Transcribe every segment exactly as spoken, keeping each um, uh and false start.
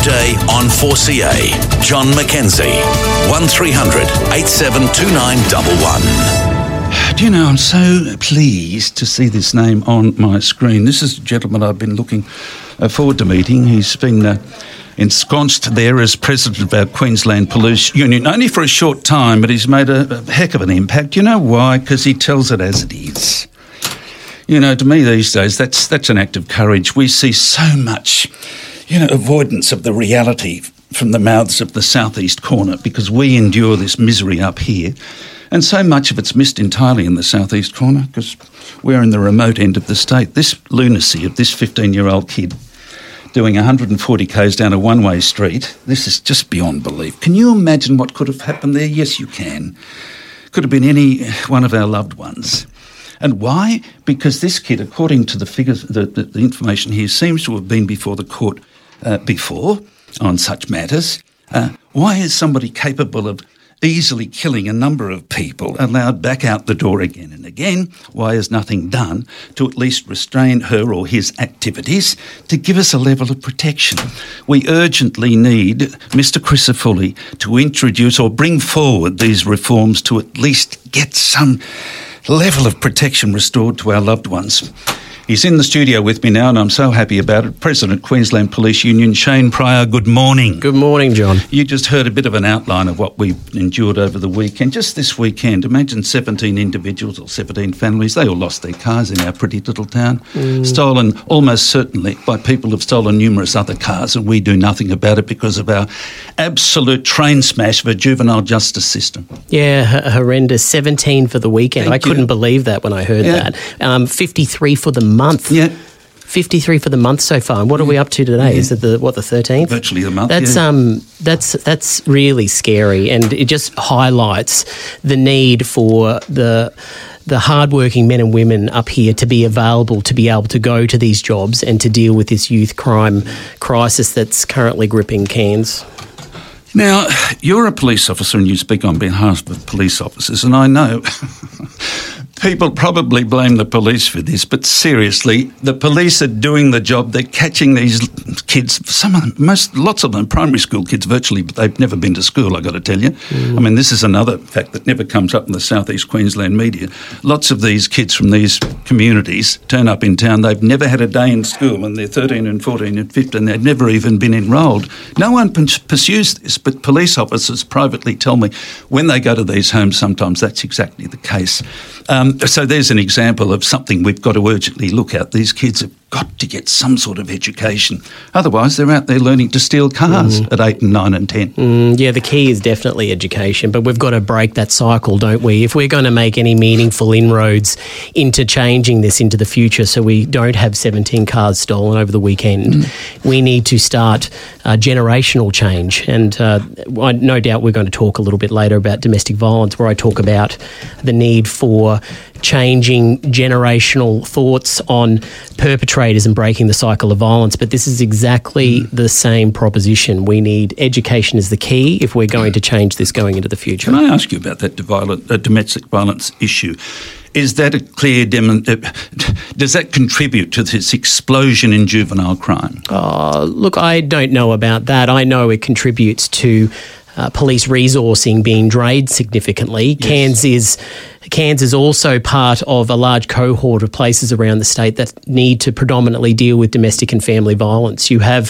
day on four C A. John McKenzie, one three hundred eight seven two nine one one. Do you know, I'm so pleased to see this name on my screen. This is a gentleman I've been looking uh, forward to meeting. He's been uh, ensconced there as president of our Queensland Police Union, only for a short time, but he's made a, a heck of an impact. You know why? Because he tells it as it is. You know, to me these days, that's that's an act of courage. We see so much, you know, avoidance of the reality from the mouths of the southeast corner because we endure this misery up here. And so much of it's missed entirely in the southeast corner because we're in the remote end of the state. This lunacy of this fifteen-year-old kid doing one hundred forty kays down a one-way street, this is just beyond belief. Can you imagine what could have happened there? Yes, you can. Could have been any one of our loved ones. And why? Because this kid, according to the figures, the, the, the information here, seems to have been before the court uh, before on such matters. Uh, why is somebody capable of easily killing a number of people allowed back out the door again and again? Why is nothing done to at least restrain her or his activities to give us a level of protection? We urgently need Mister Crisafulli to introduce or bring forward these reforms to at least get some level of protection restored to our loved ones. He's in the studio with me now, and I'm so happy about it. President, Queensland Police Union, Shane Pryor, good morning. Good morning, John. You just heard a bit of an outline of what we've endured over the weekend. Just this weekend, imagine seventeen individuals or seventeen families. They all lost their cars in our pretty little town. Mm. Stolen almost certainly by people who've stolen numerous other cars, and we do nothing about it because of our absolute train smash of a juvenile justice system. Yeah, h- horrendous. seventeen for the weekend. Thank I couldn't you. believe that when I heard Yeah. that. Um, fifty-three for the month. Yeah. fifty-three for the month so far. And what are we up to today? Yeah. Is it the what the thirteenth? Virtually the month. That's yeah. um that's that's really scary, and it just highlights the need for the the hardworking men and women up here to be available to be able to go to these jobs and to deal with this youth crime crisis that's currently gripping Cairns. Now, you're a police officer and you speak on behalf of police officers, and I know people probably blame the police for this, but seriously, the police are doing the job. They're catching these kids, some of them, most, lots of them, primary school kids virtually, but they've never been to school, I've got to tell you. Mm. I mean, this is another fact that never comes up in the southeast Queensland media. Lots of these kids from these communities turn up in town. They've never had a day in school, and they're thirteen and fourteen and fifteen. They've never even been enrolled. No one p- pursues this, but police officers privately tell me when they go to these homes, sometimes that's exactly the case. Um, so there's an example of something we've got to urgently look at. These kids have got to get some sort of education. Otherwise, they're out there learning to steal cars mm. at eight and nine and ten. Mm, yeah, the key is definitely education, but we've got to break that cycle, don't we? If we're going to make any meaningful inroads into changing this into the future so we don't have seventeen cars stolen over the weekend, mm. we need to start uh, generational change. And uh, I, no doubt we're going to talk a little bit later about domestic violence, where I talk about the need for changing generational thoughts on perpetrators and breaking the cycle of violence. But this is exactly mm. the same proposition. We need education as the key if we're going to change this going into the future. Can I ask you about that violent, uh, domestic violence issue? Is that a clear dem- uh, does that contribute to this explosion in juvenile crime? Uh, look, I don't know about that. I know it contributes to uh, police resourcing being drained significantly. Yes. Cairns is Cairns is also part of a large cohort of places around the state that need to predominantly deal with domestic and family violence. You have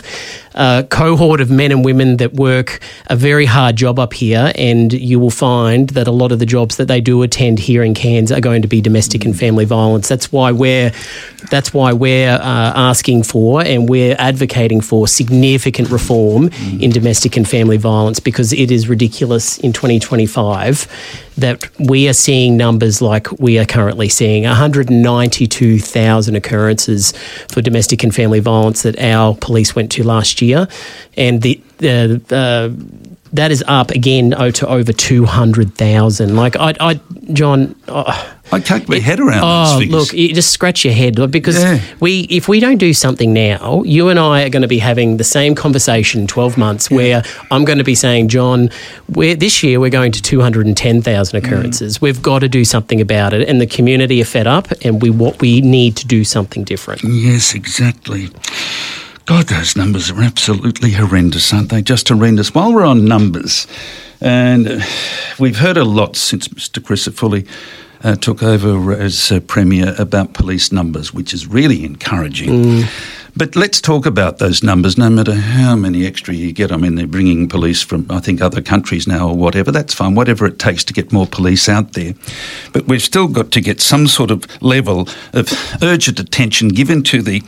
a cohort of men and women that work a very hard job up here, and you will find that a lot of the jobs that they do attend here in Cairns are going to be domestic and family violence. That's why we're that's why we're uh, asking for and we're advocating for significant reform mm. in domestic and family violence, because it is ridiculous in twenty twenty-five that we are seeing numbers like we are currently seeing, one hundred ninety-two thousand occurrences for domestic and family violence that our police went to last year. And the, the uh, that is up again oh, to over two hundred thousand. Like, I, I John... Oh, I can't get my head around oh, those figures. Look, you just scratch your head, because yeah. we, if we don't do something now, you and I are going to be having the same conversation in twelve months yeah. where I'm going to be saying, John, we're, this year we're going to two hundred ten thousand occurrences. Mm. We've got to do something about it, and the community are fed up, and we what we need to do something different. Yes, exactly. God, those numbers are absolutely horrendous, aren't they? Just horrendous. While we're on numbers, and uh, we've heard a lot since Mister Crisafulli uh, took over as uh, Premier about police numbers, which is really encouraging. Mm. But let's talk about those numbers, no matter how many extra you get. I mean, they're bringing police from, I think, other countries now or whatever. That's fine, whatever it takes to get more police out there. But we've still got to get some sort of level of urgent attention given to the...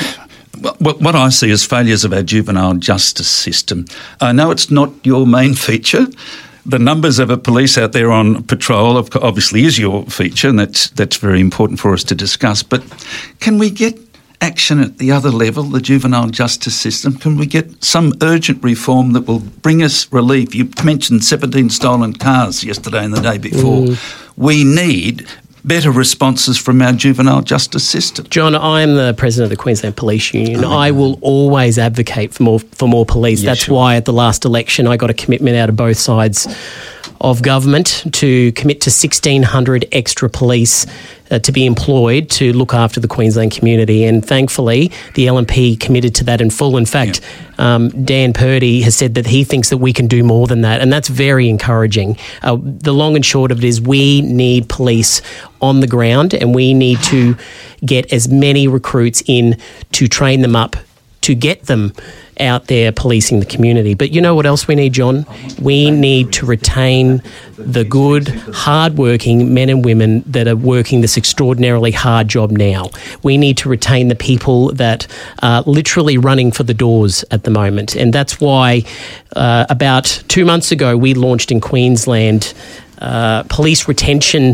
what I see as failures of our juvenile justice system. I know it's not your main feature. The numbers of a police out there on patrol obviously is your feature, and that's that's very important for us to discuss. But can we get action at the other level, the juvenile justice system? Can we get some urgent reform that will bring us relief? You mentioned seventeen stolen cars yesterday and the day before. Mm. We need better responses from our juvenile justice system. John, I am the president of the Queensland Police Union. Oh, I will always advocate for more for more police. Yeah, That's sure. why at the last election I got a commitment out of both sides of government to commit to sixteen hundred extra police uh, to be employed to look after the Queensland community. And thankfully, the L N P committed to that in full. In fact, yeah. um, Dan Purdy has said that he thinks that we can do more than that, and that's very encouraging. Uh, the long and short of it is we need police on the ground, and we need to get as many recruits in to train them up to get them out there policing the community. But you know what else we need, John? We need to retain the good, hard-working men and women that are working this extraordinarily hard job now. We need to retain the people that are literally running for the doors at the moment. And that's why uh, about two months ago we launched in Queensland uh, police retention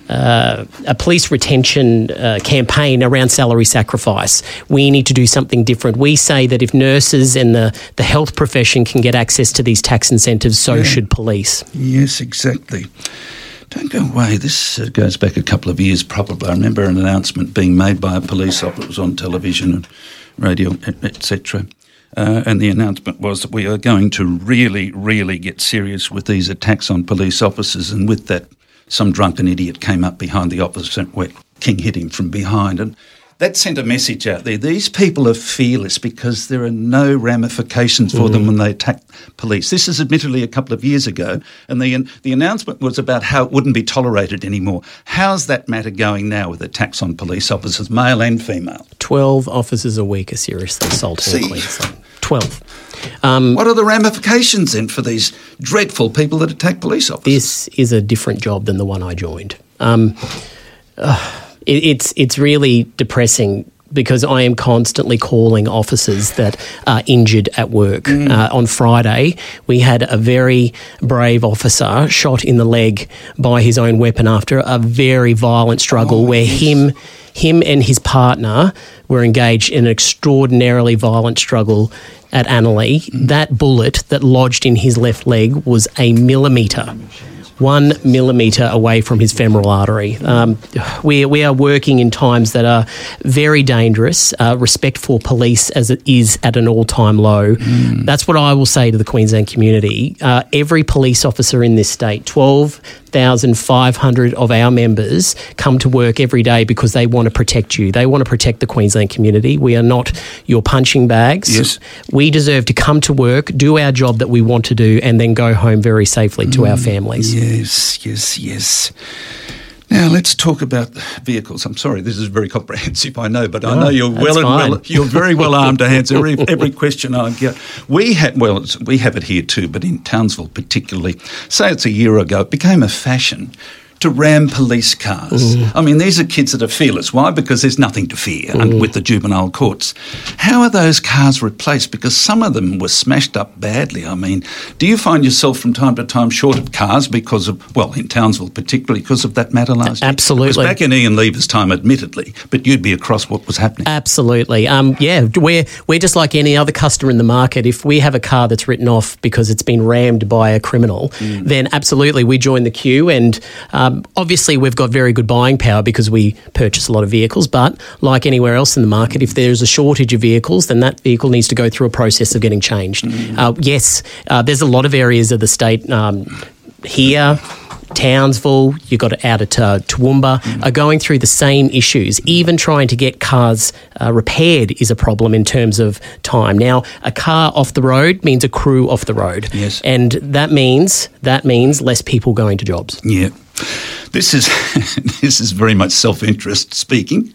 Uh, a police retention uh, campaign around salary sacrifice. We need to do something different. We say that if nurses and the, the health profession can get access to these tax incentives, so yeah. should police. Yes, exactly. Don't go away. This uh, goes back a couple of years probably. I remember an announcement being made by a police officer on television and radio, et cetera. Uh, and the announcement was that we are going to really, really get serious with these attacks on police officers, and with that some drunken idiot came up behind the officer where King hit him from behind. And that sent a message out there. These people are fearless because there are no ramifications for mm. them when they attack police. This is admittedly a couple of years ago, and the the announcement was about how it wouldn't be tolerated anymore. How's that matter going now with attacks on police officers, male and female? Twelve officers a week are seriously assaulted in Queensland. Twelve. Um, what are the ramifications then for these dreadful people that attack police officers? This is a different job than the one I joined. Um, uh, it, it's it's really depressing because I am constantly calling officers that are injured at work. Mm. Uh, on Friday, we had a very brave officer shot in the leg by his own weapon after a very violent struggle oh, where yes. him... Him and his partner were engaged in an extraordinarily violent struggle at Annerley. Mm. That bullet that lodged in his left leg was a millimetre, one millimetre away from his femoral artery. Um, we, we are working in times that are very dangerous. Uh, respect for police as it is at an all-time low. Mm. That's what I will say to the Queensland community. Uh, every police officer in this state, twelve thousand five hundred of our members come to work every day because they want to protect you. They want to protect the Queensland community. We are not your punching bags. Yes. We deserve to come to work, do our job that we want to do, and then go home very safely to mm, our families. Yes, yes, yes. Now let's talk about vehicles. I'm sorry, this is very comprehensive, I know, but no, I know you're well and well. You're very well armed to answer every, every question I get. We had, well, it's, we have it here too, but in Townsville particularly. Say it's a year ago, it became a fashion to ram police cars. Mm. I mean, these are kids that are fearless. Why? Because there's nothing to fear mm. with the juvenile courts. How are those cars replaced? Because some of them were smashed up badly. I mean, do you find yourself from time to time short of cars because of, well, in Townsville particularly, because of that matter last year? Absolutely. It was back in Ian Lever's time, admittedly, but you'd be across what was happening. Absolutely. Um, yeah, we're, we're just like any other customer in the market. If we have a car that's written off because it's been rammed by a criminal, mm. then absolutely we join the queue, and um, obviously we've got very good buying power because we purchase a lot of vehicles, but like anywhere else in the market, if there's a shortage of vehicles, then that vehicle needs to go through a process of getting changed. Mm. Uh, yes, uh, there's a lot of areas of the state um, here, Townsville, you've got out at uh, Toowoomba, mm. are going through the same issues. Even trying to get cars uh, repaired is a problem in terms of time. Now, a car off the road means a crew off the road. Yes. And that means that means less people going to jobs. Yeah. This is this is very much self-interest speaking.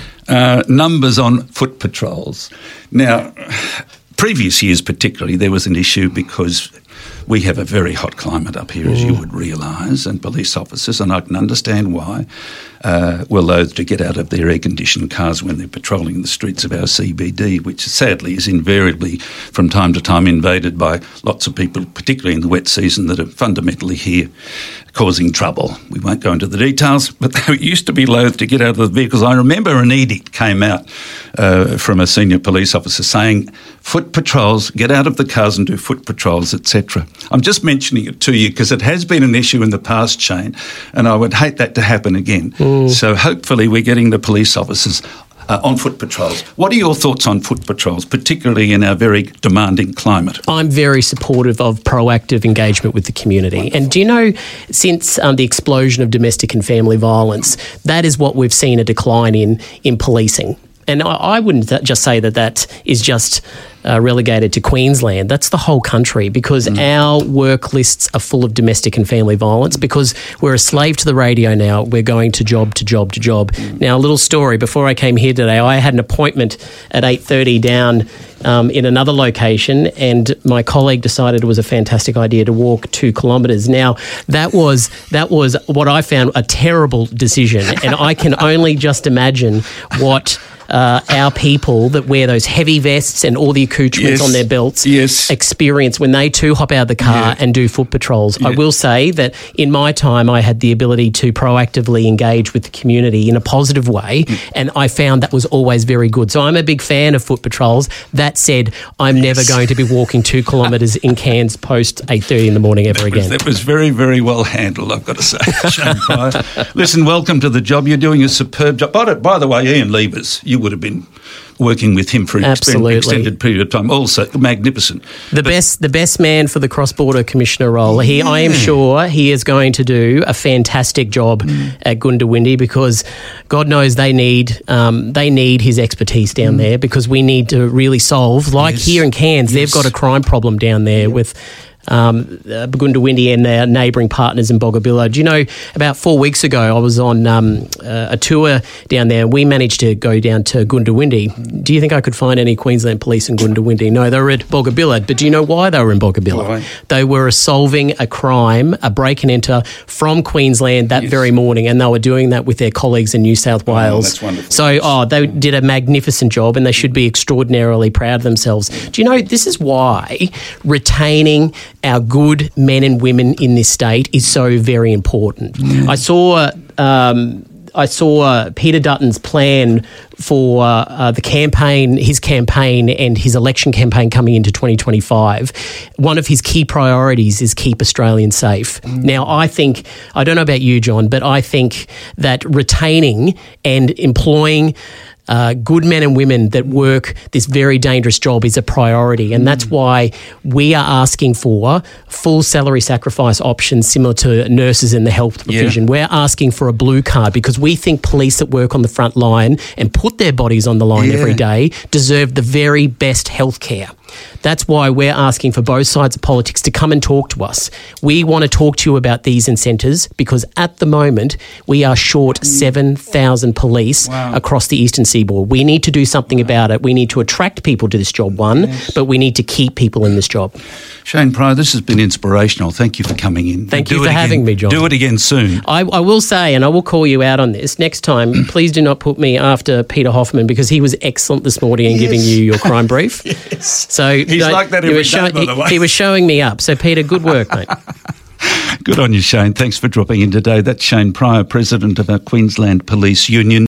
Uh, numbers on foot patrols. Now, previous years particularly, there was an issue because we have a very hot climate up here, as you would realise, and police officers, and I can understand why, uh, were loath to get out of their air-conditioned cars when they're patrolling the streets of our C B D, which sadly is invariably from time to time invaded by lots of people, particularly in the wet season, that are fundamentally here causing trouble. We won't go into the details, but they used to be loath to get out of the vehicles. I remember an edict came out uh, from a senior police officer saying, foot patrols, get out of the cars and do foot patrols, et cetera. I'm just mentioning it to you because it has been an issue in the past, Shane, and I would hate that to happen again. Mm. So hopefully we're getting the police officers Uh, on foot patrols. What are your thoughts on foot patrols, particularly in our very demanding climate? I'm very supportive of proactive engagement with the community. Wonderful. And do you know, since um, the explosion of domestic and family violence, that is what we've seen a decline in in policing. And I, I wouldn't th- just say that that is just uh, relegated to Queensland. That's the whole country, because mm. our work lists are full of domestic and family violence, because we're a slave to the radio now. We're going to job to job to job. Mm. Now, a little story. Before I came here today, I had an appointment at eight thirty down um, in another location, and my colleague decided it was a fantastic idea to walk two kilometres. Now, that was that was what I found a terrible decision, and I can only just imagine what Uh, our people that wear those heavy vests and all the accoutrements yes. on their belts yes. experience when they too hop out of the car yeah. and do foot patrols. Yeah. I will say that in my time I had the ability to proactively engage with the community in a positive way, mm. and I found that was always very good. So I'm a big fan of foot patrols. That said, I'm yes. never going to be walking two kilometres in Cairns post eight thirty in the morning ever that again. Was, that was very, very well handled, I've got to say, Shane Pryor. Listen, welcome to the job. You're doing a superb job. By the, by the way, Ian Levers, you would have been working with him for an Absolutely. extended period of time. Also magnificent. The but, best the best man for the cross-border commissioner role. He, yeah. I am sure he is going to do a fantastic job mm. at Goondiwindi, because God knows they need um, they need his expertise down mm. there, because we need to really solve, like yes. here in Cairns, yes. they've got a crime problem down there yeah. with Um, uh, Goondiwindi and our neighbouring partners in Boggabilla. Do you know, about four weeks ago, I was on um, uh, a tour down there, and we managed to go down to Goondiwindi. Do you think I could find any Queensland police in Goondiwindi? No, they were at Boggabilla. But do you know why they were in Boggabilla? Why? They were solving a crime, a break and enter from Queensland that yes. very morning, and they were doing that with their colleagues in New South Wales. Oh, that's wonderful. So, oh, they did a magnificent job, and they should be extraordinarily proud of themselves. Do you know, this is why retaining our good men and women in this state is so very important. Mm. I saw um, I saw uh, Peter Dutton's plan for uh, uh, the campaign, his campaign and his election campaign coming into twenty twenty-five. One of his key priorities is keep Australians safe. Mm. Now, I think, I don't know about you, John, but I think that retaining and employing Uh, good men and women that work this very dangerous job is a priority, and that's why we are asking for full salary sacrifice options similar to nurses in the health provision. Yeah. We're asking for a blue card, because we think police that work on the front line and put their bodies on the line yeah. every day deserve the very best health care. That's why we're asking for both sides of politics to come and talk to us. We want to talk to you about these incentives, because at the moment we are short seven thousand police wow. across the eastern seaboard. We need to do something wow. about it. We need to attract people to this job, one, yes. but we need to keep people in this job. Shane Pryor, this has been inspirational. Thank you for coming in. Thank you for having me, John. Do it again soon. I, I will say, and I will call you out on this, next time, please do not put me after Peter Hoffman, because he was excellent this morning in yes. giving you your crime brief. yes. So He's you know, like that every day, show, by the way. He, he was showing me up. So, Peter, good work, mate. Good on you, Shane. Thanks for dropping in today. That's Shane Pryor, President of our Queensland Police Union.